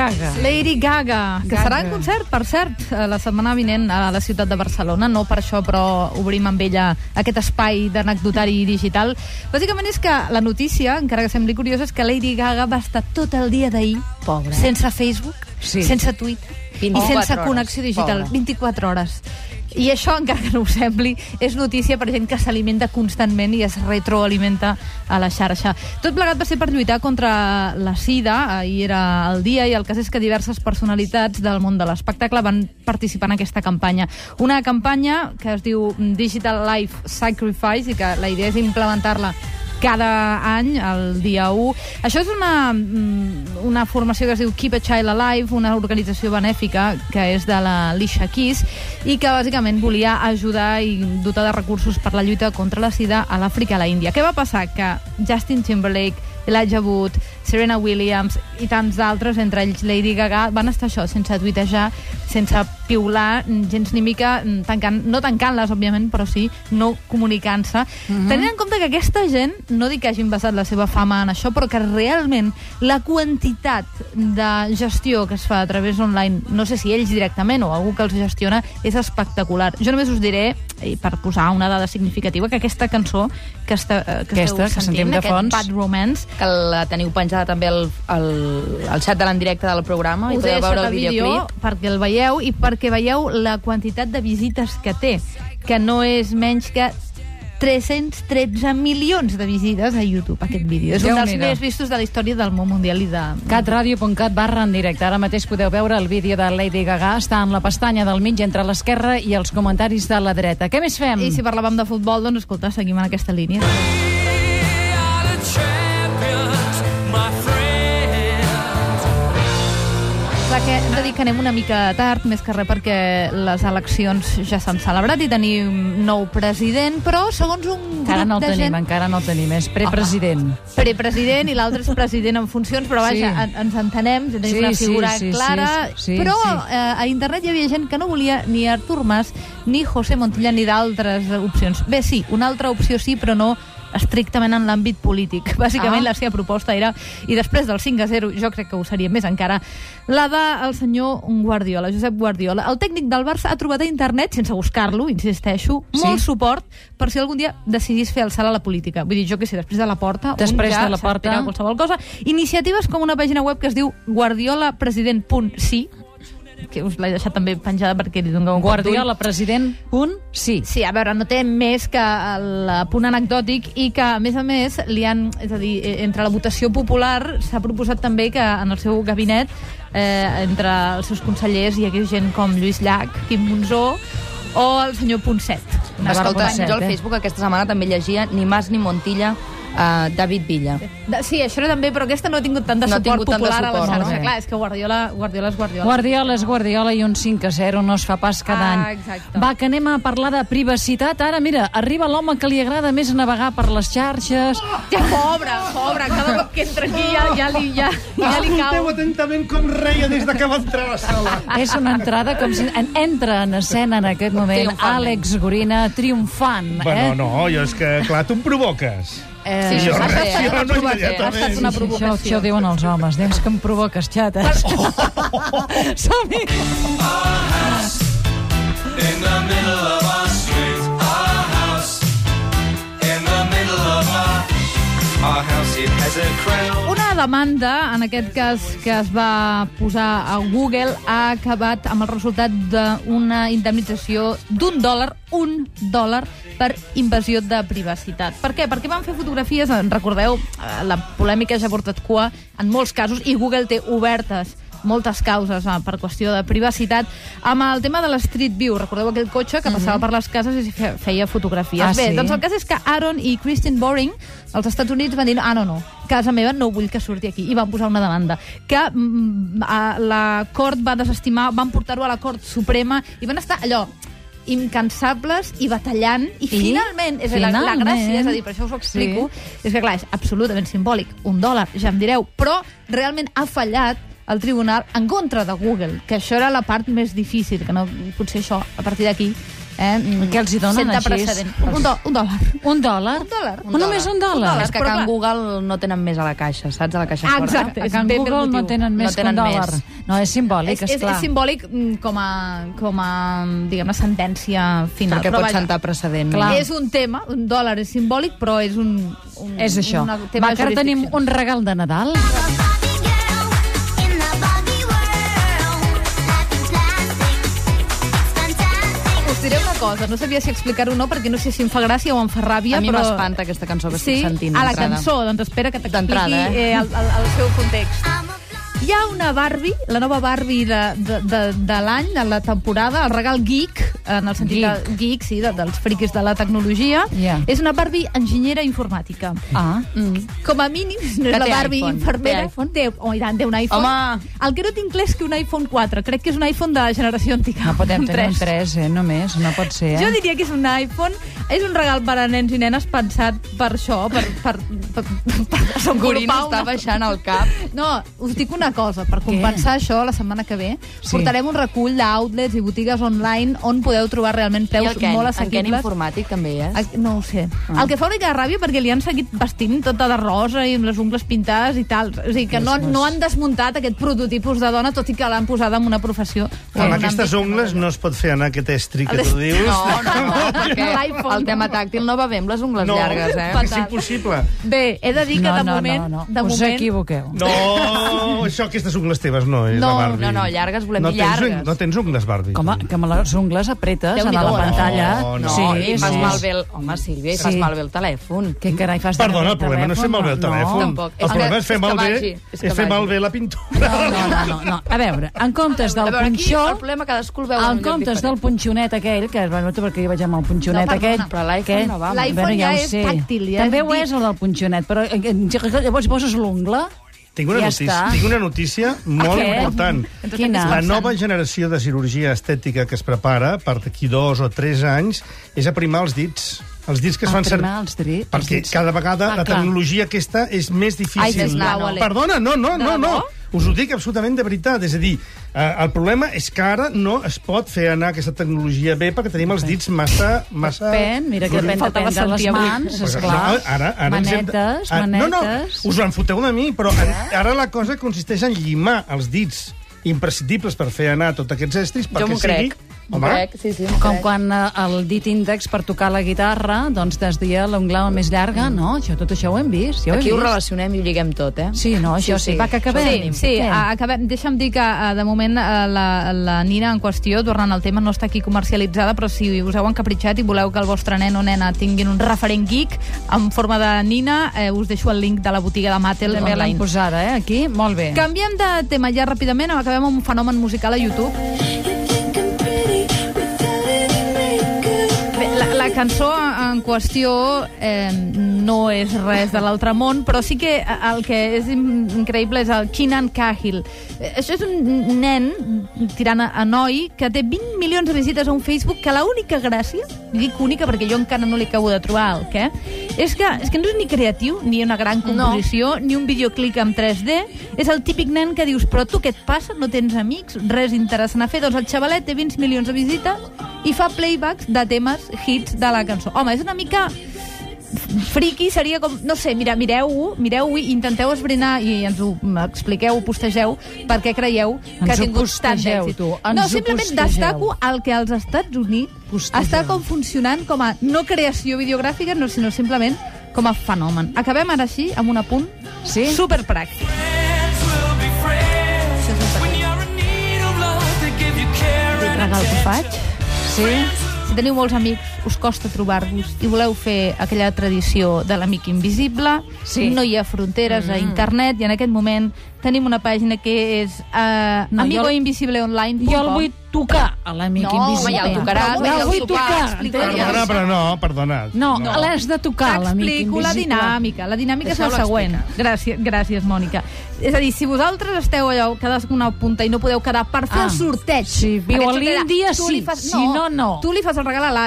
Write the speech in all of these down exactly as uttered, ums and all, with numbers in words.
Gaga. Lady Gaga, que Gaga. serà en concert, per cert, la setmana vinent a la ciutat de Barcelona. No per això, però obrim amb ella aquest espai d'anecdotari digital. Bàsicament és que la notícia, encara que sembli curiosa, és que Lady Gaga va estar tot el dia d'ahir Pobra. sense Facebook, Sí. sense Twitter i sense connexió digital. Pobra. vint-i-quatre hores. I això, encara que no ho sembli, és notícia per gent que s'alimenta constantment i es retroalimenta a la xarxa. Tot plegat va ser per lluitar contra la sida. Ahir era el dia i el cas és que diverses personalitats del món de l'espectacle van participar en aquesta campanya. Una campanya que es diu Digital Life Sacrifice i que la idea és implementar-la cada any, el dia u. Això és una, una formació que es diu Keep a Child Alive, una organització benèfica que és de la Alicia Keys i que bàsicament volia ajudar i dotar de recursos per la lluita contra la sida a l'Àfrica i a la Índia. Què va passar? Que Justin Timberlake, Elijah Wood, Serena Williams i tants d'altres, entre ells Lady Gaga, van estar això, sense tuitejar, sense piular gens ni mica, tancant, no tancant-les, òbviament, però sí no comunicant-se. Uh-huh. Tenint en compte que aquesta gent, no dic que hagin basat la seva fama en això, però que realment la quantitat de gestió que es fa a través online, no sé si ells directament o algú que els gestiona, és espectacular. Jo només us diré, i per posar una dada significativa, que aquesta cançó que, està, que aquesta, esteu que sentint, de fons, aquest Bad Romance, que la teniu penjada també al, al, al xat de l'endirecte del programa i us he podeu deixat veure el el vídeo videoclip. perquè el veieu i perquè veieu la quantitat de visites que té, que no és menys que tres-cents tretze milions de visites a YouTube, aquest vídeo. És un dels més vistos de la història del món mundial i de... catradio punt cat barra en directe. Ara mateix podeu veure el vídeo de Lady Gaga. Està en la pestanya del mig entre l'esquerra i els comentaris de la dreta. Què més fem? I si parlàvem de futbol, doncs escolta, seguim en aquesta línia. Clar que hem de dir que anem una mica tard, més que res perquè les eleccions ja s'han celebrat i tenim nou president, però segons un grup encara no el de tenim, gent... encara no el tenim, és prepresident. Prepresident i l'altre és president en funcions, però vaja, Sí. en, ens entenem, tenim Sí, una sí, figura sí, clara, sí, sí, però sí. Eh, a internet hi havia gent que no volia ni Artur Mas, ni José Montilla, ni d'altres opcions. Bé, sí, una altra opció sí, però no estrictament en l'àmbit polític. Bàsicament Ah. la seva proposta era, i després del cinc a zero, jo crec que ho seria més encara, la del senyor Guardiola, Josep Guardiola. El tècnic del Barça ha trobat a internet, sense buscar-lo, insisteixo, Sí. molt suport per si algun dia decidís fer el salt a la política. Vull dir, jo que sé, després de la porta, Després un ja de la porta. s'espera qualsevol cosa. Iniciatives com una pàgina web que es diu guardiolapresident punt sí, que us l'he deixat també penjada perquè li doneu un cop d'ull. Guardiola, president, punt, sí. Sí, a veure, no té més que el punt anecdòtic i que, a més a més, li han, és a dir, entre la votació popular s'ha proposat també que en el seu gabinet, eh, entre els seus consellers, hi hagués gent com Lluís Llach, Quim Monzó o el senyor Ponset. Escolta, Set, jo al eh? Facebook aquesta setmana també llegia ni Mas ni Montilla, uh, David Villa. De, sí, això també, però aquesta no ha tingut tant de No ha suport tingut tant de popular a la suport, xarxa. no? Clar, és que Guardiola, Guardiola és Guardiola. Guardiola és Guardiola i un cinc a zero no es fa pas cada Ah, any. exacte. Va, que anem a parlar de privacitat. Ara, mira, arriba l'home que li agrada més navegar per les xarxes. Ja, pobre, pobre, cada cop que entra aquí ja, ja, li, ja, ja li Escolteu cau. atentament com reia des de que va entrar a la sala. És una entrada com si en, entra en escena en aquest moment Triomfant. Àlex Gorina triomfant. Bueno, eh? no, jo és que, clar, tu em provoques. Eh, Sí, Jo ha estat reacciono una provocació. immediatament. Ha estat una Això, provocació. això ho diuen els homes. Deus que em provoques, xates. Som-hi! In the middle of our street, our house. In the middle of our, our house, it has a crown. Una demanda, en aquest cas, que es va posar a Google, ha acabat amb el resultat d'una indemnització d'un dòlar, un dòlar, per invasió de privacitat. Per què? Perquè van fer fotografies, en recordeu, eh, la polèmica ja ha portat cua en molts casos, i Google té obertes moltes causes eh, per qüestió de privacitat, amb el tema de l'Street View. Recordeu aquell cotxe que passava per les cases i fe- feia fotografies. Ah, Bé, sí? doncs el cas és que Aaron i Christine Boring, als Estats Units, van dir ah, no, no, casa meva no vull que surti aquí, i van posar una demanda que mm, a la Cort va desestimar, van portar-ho a la Cort Suprema i van estar allò incansables i batallant, i, I? finalment, és a dir, la, la Finalment. gràcia, és a dir, per això us ho explico, sí. És que clar, és absolutament simbòlic, un dòlar, ja em direu, però realment ha fallat el tribunal en contra de Google, que això era la part més difícil, que no, potser això, a partir d'aquí, Eh? Què els hi donen Senta així? precedent. Un, do, un dòlar. Un dòlar? Un dòlar. Un només un dòlar? És que a Però Can clar. Google no tenen més a la caixa, saps? A la caixa Ah, forta. exacte. A És Can ben Google motiu. no tenen més No tenen que un dòlar. més. No, és simbòlic, És, és, esclar. és simbòlic mm, com a, com a diguem-ne, sentència final. Perquè Però pot vaja, sentar precedent. Clar. és un tema, un dòlar és simbòlic, però és un... un És això. una tema Va, de que ara tenim jurisdicció. un regal de Nadal. Us diré una cosa, no sabia si explicar-ho o no, perquè no sé si em fa gràcia o em fa ràbia, A mi però... m'espanta aquesta cançó que Sí, estic sentint. a la d'entrada. cançó, doncs espera que t'expliqui D'entrada, eh? eh, el, el, el seu context. Hi ha una Barbie, la nova Barbie de, de, de, de l'any, de la temporada, el regal geek, en el sentit Geek. de geek, sí, de, dels friquis de la tecnologia, Ja. és una Barbie enginyera informàtica. Ah, Mm. Com a mínim, no és Que la té Barbie iPhone, infermera. té iPhone. Té, oh, i tant, té un iPhone. Home! El que no tinc clar és que un iPhone quatre. Crec que és un iPhone de generació antiga. no podem tenir un tres. tres, eh, només. No pot ser, eh? Jo diria que és un iPhone, és un regal per a nens i nenes pensat per això, per, per, per, per Gorino desenvolupar està una... baixant el cap. No, us dic una cosa, per compensar això, la setmana que ve, Sí. portarem un recull d'outlets i botigues online on podeu trobar realment I preus el Ken, molt en Ken assequibles. informàtic també hi és. Ah, no ho sé. Ah. El que fa una mica de ràbia perquè li han seguit vestint tota de rosa i amb les ungles pintades i tal. O sigui que no, no han desmuntat aquest prototipus de dona, tot i que l'han posada en una professió. o en Amb un aquestes àmbit- ungles no es pot fer anar aquest estri que tu El- dius. No, no, no, perquè L'iPhone. el tema tàctil no va bé amb les ungles No, llargues, eh? Fatal. és impossible. Bé, he de dir que no, de no, moment... no, no. De Us moment equivoqueu. No, això, aquestes ungles teves no, és No, la Barbie. no, no, llargues volem no dir tens, llargues. No tens ungles, Barbie. Com, que amb les ungles apretes a Déu-n'hi-do, la eh? pantalla. No, no. No, sí, i fas sí. malbé el... Home, Sílvia, i fas Sí. malbé el telèfon. Què carai fas? Perdona, el problema no és fer malbé el telèfon. Tampoc. El És problema que- és fer és que malbé, vagi, és que és fer vagi. malbé la pintura. No, no, no, no, no. A veure, en comptes A del veure, aquí punxó, el problema cadascú el veu en un en lloc comptes del diferent. punxonet aquell, que bueno, tu perquè jo vaig amb el punxonet No, perdona, aquell... però l'iPhone que- no va amb- L'iPhone Bueno, ja ho és sé. tàctil, ja També és ho dit. és, el del punxonet, però eh, eh, llavors poses l'ungla... Tinc una, Ja notícia, està. tinc una notícia molt Què? important. Quina? La nova generació de cirurgia estètica que es prepara per d'aquí dos o tres anys és aprimar els dits. Els dits que es fan servir. Aprimar els dri- els Perquè dits. cada vegada Ah, la clar. tecnologia aquesta és més Ai, difícil. sisplau, Àlex. Perdona, no, no, no, De no. debò? Us ho dic absolutament de veritat. És a dir, eh, el problema és que ara no es pot fer anar aquesta tecnologia bé perquè tenim els dits massa... massa... Depèn, mira que depèn, Faltava depèn de les sentir avui. mans, Pues, esclar. no, ara, ara ens hem de- Manetes, Ah, No, no, manetes... us en foteu de mi, però en, ara la cosa consisteix en llimar els dits imprescindibles per fer anar tots aquests estris Jo perquè m'ho sigui... crec. M'ho crec, sí, sí, m'ho Com crec. quan eh, el dit índex per tocar la guitarra, doncs desdia l'ungla més llarga, no? Això, tot això ho hem vist, jo ho he Aquí ho vist. relacionem i ho lliguem tot, eh? Sí, no, això sí. Va, que acabem. Sí, sí, Què? a- acabem. Deixa'm dir que eh, de moment eh, la, la Nina en qüestió, tornant al tema, no està aquí comercialitzada, però si us heu encapritxat i voleu que el vostre nen o nena tinguin un referent geek en forma de Nina, eh, us deixo el link de la botiga de Mattel També l'hem online. posada, eh, aquí? Molt bé. Canviem de tema ja ràpidament, acabem amb un fenomen musical a YouTube. Bé, la, la cançó en qüestió eh, no és res de l'altre món, però sí que el que és increïble és el Keenan Cahill. Eh, Això és un nen, tirant a, a noi, que té vint milions de visites a un Facebook, que l'única gràcia, dic única perquè jo encara no l'he acabo de trobar, el què, és que, és que no és ni creatiu, ni una gran composició, no. ni un videoclip en tres D, és el típic nen que dius, però tu què et passa? No tens amics? Res interessant a fer? Doncs el xavalet té vint milions de visites i fa playbacks de temes hits de la cançó. Home, és una mica friki, seria com... No sé, mira, mireu-ho, mireu-ho i intenteu esbrinar i ens ho expliqueu, ho postegeu, perquè creieu que Ens ha ho tingut tant postegeu, d'èxit. tu, ens No, ho simplement postegeu. destaco el que als Estats Units Postegeu. està com funcionant com a no creació videogràfica, no, sinó simplement com a fenomen. Acabem ara així amb un apunt Sí? superpràctic. Friends will be friends. Això és un When petit you're in need of love, they give you care and regal que faig. Sí? Si teniu molts amics, us costa trobar-vos i voleu fer aquella tradició de l'amic invisible, Sí. no hi ha fronteres a internet i en aquest moment tenim una pàgina que és uh, No, amigo jo- invisible online. Jo el vull tocar, a l'amic No, invisible. home, ja el tocaràs, Ja ja el el vull sopar, tocar. explicaries. Perdona, però no, perdona. No, l'has de tocar, l'amic invisible. T'explico la dinàmica. La dinàmica és la Deixeu-lo següent. Gràcies, gràcies, Mònica. És a dir, si vosaltres esteu allò, cadascuna punta i no podeu quedar per fer Ah, el sorteig... si viu Aquest a sorteig, l'Índia, tu sí, li fas- si no, no. Tu li fas el regal a l'Àlex,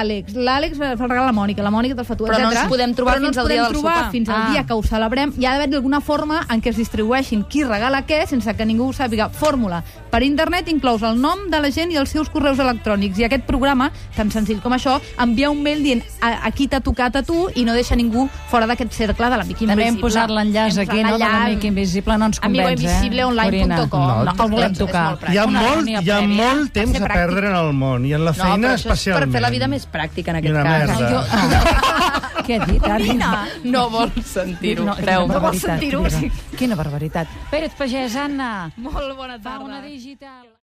l'Àlex fa el regal a la Mònica, la Mònica te'l fa tu, Però no etcètera. ens podem trobar Però no fins ens al dia podem del trobar sopar. fins al Ah. dia que ho celebrem. Hi ha d'haver alguna forma en què es distribueixin qui regala què sense que ningú ho sàpiga. Fórmula. Per internet inclous el nom de la gent i els seus correus electrònics. I aquest programa, tan senzill com això, envia un mail dient a, a qui t'ha tocat a tu i no deixa ningú fora d'aquest cercle de l'amic invisible. També hem posat l'enllaç aquí, no, de l'amic invisible, no ens convenç, eh? amigoinvisibleonline punt com. No, No, el volem és tocar. molt pràctic. Hi ha Una molt, reunió hi ha prèvia. molt temps ser a pràctic. perdre en el món, i en la No, feina però això és especialment. per fer la vida més pràctica en I aquest una cas. merda. Jo, no. Què ha dit, ara? No vols sentir-ho, No, quina creu-me. barbaritat. sentir-ho, Quina barbaritat. Pérez Pagès, Anna. Molt bona Fa tarda. una digital.